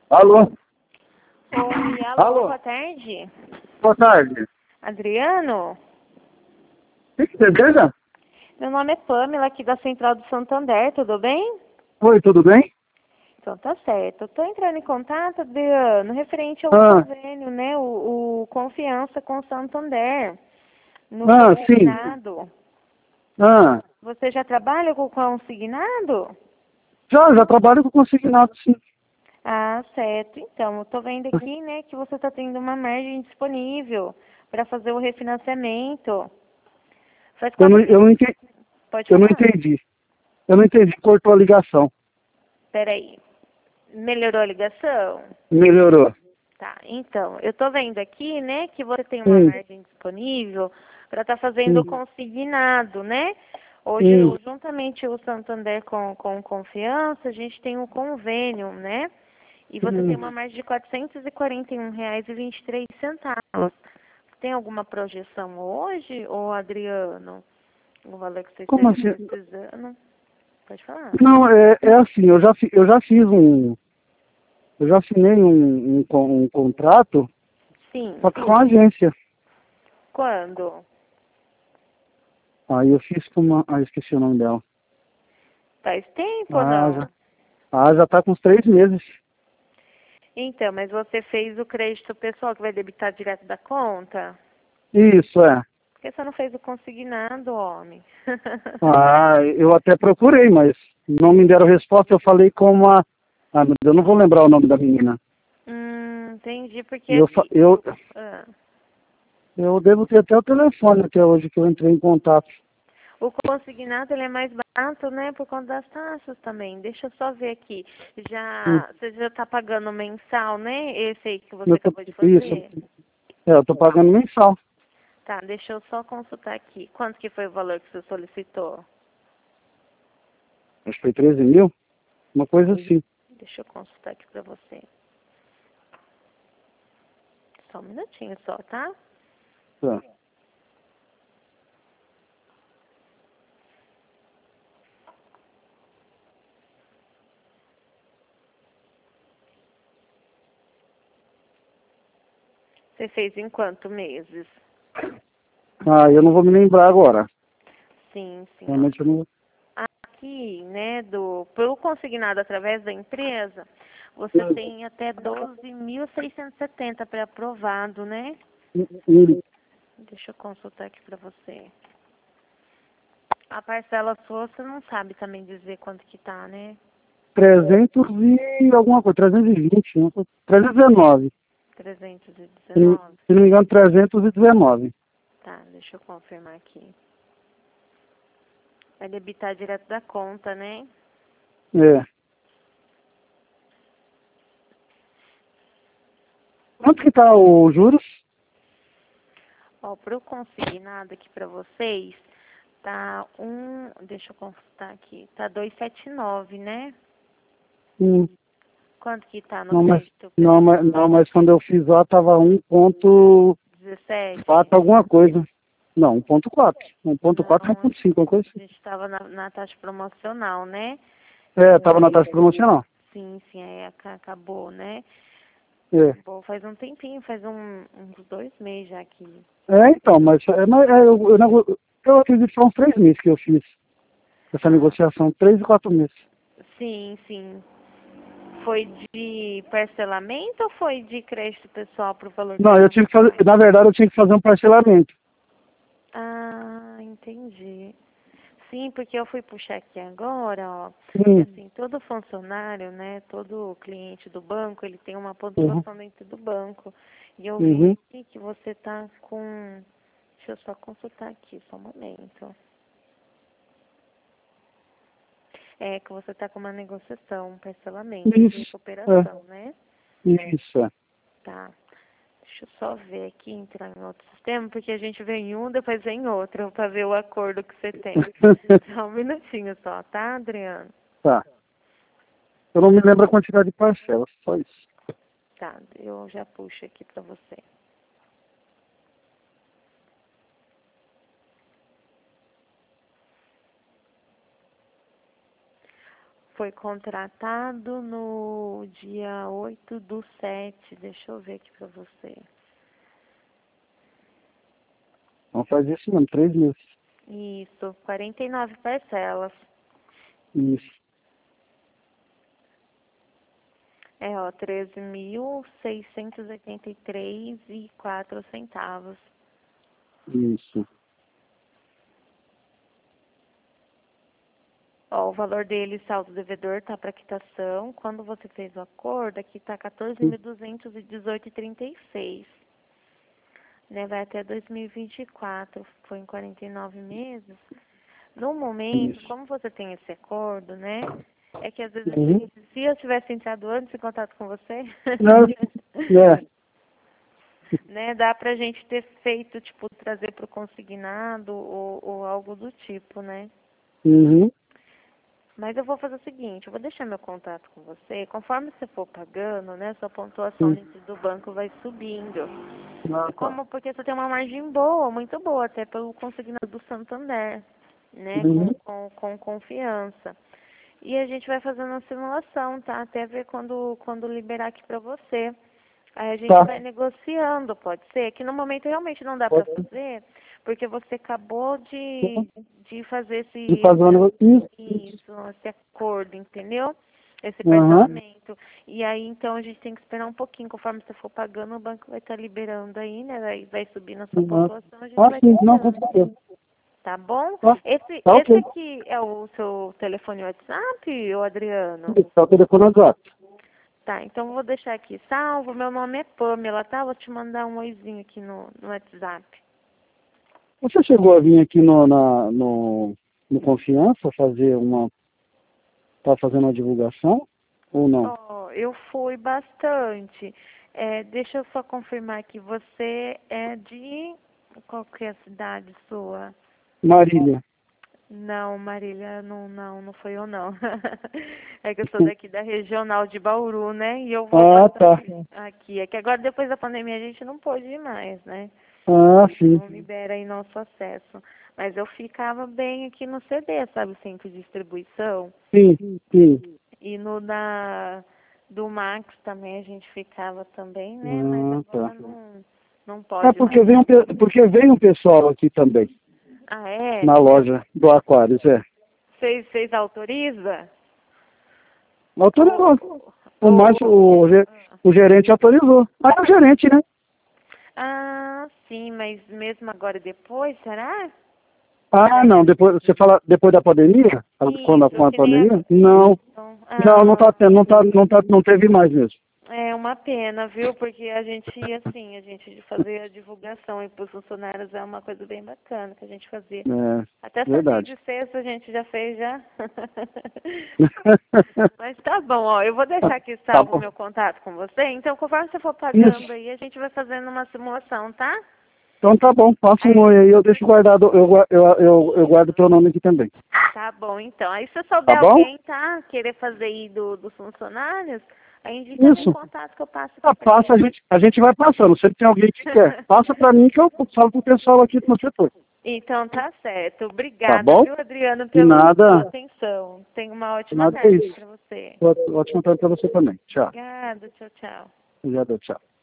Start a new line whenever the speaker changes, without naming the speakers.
Alô?
Oi, alô,
Alô?
boa tarde.
Boa tarde.
Adriano?
Tem certeza?
Meu nome é Pamela, aqui da Central do Santander, tudo bem?
Oi, tudo bem?
Então tá certo. Eu tô entrando em contato, Adriano, referente ao
Ah,
convênio, né? O Confiança com o Santander, no
sim.
consignado.
Ah,
Você já trabalha com o consignado?
já trabalho com consignado, sim.
Ah, certo. Então, eu tô vendo aqui, né, que você tá tendo uma margem disponível para fazer o refinanciamento. Faz
Eu não,
quanto
eu
tempo?
não entendi.
Pode
Eu não
falar.
entendi. Eu não entendi. Cortou a ligação.
Peraí. Melhorou a ligação?
Melhorou.
Tá, então, eu tô vendo aqui, né, que você tem uma
Hum,
margem disponível para estar fazendo o
hum,
consignado, né? Hoje,
hum,
juntamente o Santander com Confiança, a gente tem um convênio, né? E você tem
hum.
uma margem de R$ 441,23. Tem alguma projeção hoje, ô Adriano? O valor que você
Como
esteja
assim?
precisando? Pode falar.
Não, é assim, eu já fiz um. Eu já assinei um contrato,
Sim.
só que com a agência.
Quando?
Aí eu fiz com uma. Ah, esqueci o nome dela.
Faz tempo ou
Ah,
não?
já. Ah, já tá com uns 3 meses.
Então, mas você fez o crédito pessoal que vai debitar direto da conta?
Isso, é.
Por que você não fez o consignado, homem?
Ah, eu até procurei, mas não me deram resposta. Eu falei com uma. Ah, meu Deus, eu não vou lembrar o nome da menina.
Entendi, porque
Eu,
assim. ah,
eu devo ter até o telefone até hoje que eu entrei em contato.
o consignado ele é mais barato, né? Por conta das taxas também. Deixa eu só ver aqui.
Hum,
Você já tá pagando mensal, né? Esse aí que você
eu tô,
acabou de
isso,
fazer?
eu tô pagando mensal.
Tá, deixa eu só consultar aqui. Quanto que foi o valor que você solicitou?
Acho que foi 13 mil, uma coisa assim.
Deixa eu consultar aqui pra você. Só um minutinho só, tá?
Tá.
Você fez em quantos meses?
Ah, eu não vou me lembrar agora.
Sim, sim, ó.
Realmente eu não.
Aqui, né, pelo consignado através da empresa, você tem até 12.670 para aprovado, né? Deixa eu consultar aqui para você. A parcela sua, você não sabe também dizer quanto que tá, né?
300 e alguma coisa, 320, né? 319.
trezentos e
Se não me engano, 319.
Tá, deixa eu confirmar aqui. Vai debitar direto da conta, né?
É. Quanto que tá os juros?
Ó, pro consignado aqui para vocês, tá deixa eu consultar aqui, tá 279, né?
Hum,
Quanto que tá no
não, mas,
crédito
não, mas,
pessoal?
não, mas quando eu fiz lá tava 1,4
17?
alguma coisa. Não, 1,4. 1,4,
Não,
1,5, alguma coisa
a
assim.
gente estava na taxa promocional, né?
É, tava na taxa promocional.
Sim, sim, aí acabou, né?
É.
Acabou faz um tempinho, faz uns 2 meses já que.
Então, eu acredito que foram uns 3 meses que eu fiz essa
Ah,
negociação, 3 e 4 meses.
sim, sim. Foi de parcelamento ou foi de crédito pessoal pro valor que
Não,
você
eu tinha que fazer,
dispõe?
na verdade eu tinha que fazer um parcelamento.
Ah, entendi. Sim, porque eu fui puxar aqui agora, ó. E
Hum,
assim, todo funcionário, né, todo cliente do banco, ele tem uma
uhum,
pontuação dentro do banco. E eu vi
uhum,
aqui que você tá com. Deixa eu só consultar aqui, só um momento. É que você tá com uma negociação, um parcelamento de
isso,
recuperação, né?
isso,
Tá. Deixa eu só ver aqui, entrar em outro sistema, porque a gente vem em um, depois vem em outro, pra ver o acordo que você tem. Só um minutinho só, tá, Adriano?
Tá. Eu não me lembro a quantidade de parcelas, só isso.
Tá, eu já puxo aqui pra você. foi contratado no dia 8/7. Deixa eu ver aqui pra você.
Vamos fazer isso mesmo, 3 meses.
Isso, 49 parcelas.
Isso.
Ó, 13.683,04 centavos.
Isso.
Ó, o valor dele, saldo devedor, tá para quitação. Quando você fez o acordo, aqui tá 14.218,36. Né, vai até 2024, foi em 49 meses. No momento, como você tem esse acordo, né, é que às vezes, se eu tivesse entrado antes em contato com você,
Não,
né, dá pra gente ter feito, tipo, trazer pro consignado ou algo do tipo, né.
Uhum.
Mas eu vou fazer o seguinte, eu vou deixar meu contato com você, conforme você for pagando, né, sua pontuação dentro do banco vai subindo. Porque você tem uma margem boa, muito boa, até pelo consignado do Santander, né, com confiança. E a gente vai fazendo uma simulação, tá, até ver quando liberar aqui pra você. Aí a gente vai negociando, pode ser, que no momento realmente não dá pra fazer, porque você acabou de fazer esse acordo, entendeu? Esse parcelamento. E aí, então, a gente tem que esperar um pouquinho. Conforme você for pagando, o banco vai estar liberando aí, né? Vai subir na sua pontuação, a gente vai liberando. Tá bom? Esse aqui é o seu telefone WhatsApp, ô Adriano?
É o telefone WhatsApp.
Tá, então eu vou deixar aqui salvo. Meu nome é Pamela, tá? Vou te mandar um oizinho aqui no WhatsApp.
Você chegou a vir aqui no Confiança fazer tá fazendo uma divulgação ou não?
Eu fui bastante. Deixa eu só confirmar que você é de... Qual que é a cidade sua?
Marília.
Não, Marília, não foi eu não. É que eu sou daqui da regional de Bauru, né? E eu vou aqui. É que agora, depois da pandemia, a gente não pôde ir mais, né?
Sim.
Não libera aí nosso acesso. Mas eu ficava bem aqui no CD, sabe? O centro de distribuição.
Sim.
E no do Max também a gente ficava também, né? Mas agora não pode.
Porque veio um pessoal aqui também.
Ah, é?
Na loja do Aquários,
Vocês autorizam?
Autorizou. O gerente autorizou. É o gerente, né?
Ah, sim, mas mesmo agora depois, será?
Não, você fala depois da pandemia? Com a pandemia? Não. Não tá tendo, não teve mais mesmo.
É uma pena, viu? Porque a gente fazer a divulgação aí para os funcionários é uma coisa bem bacana que a gente fazia. Até sorteio de sexta a gente já fez, já. Mas tá bom, ó, eu vou deixar aqui salvo o meu contato com você, então conforme você for pagando aí, a gente vai fazendo uma simulação, tá?
Então tá bom, faça um oi aí, eu deixo guardado, eu guardo o teu nome aqui também.
Tá bom, então. Aí se souber alguém, tá? Querer fazer aí dos funcionários, aí indica um contato que eu passo.
Passa, a gente vai passando, sempre tem alguém que quer. Passa pra mim que eu falo pro pessoal aqui no setor.
Então tá certo. Obrigada,
viu,
Adriano, pela sua atenção. Tenha uma ótima tarde pra você.
Ótima tarde pra você também. Tchau.
Obrigada, tchau.
Obrigado, tchau.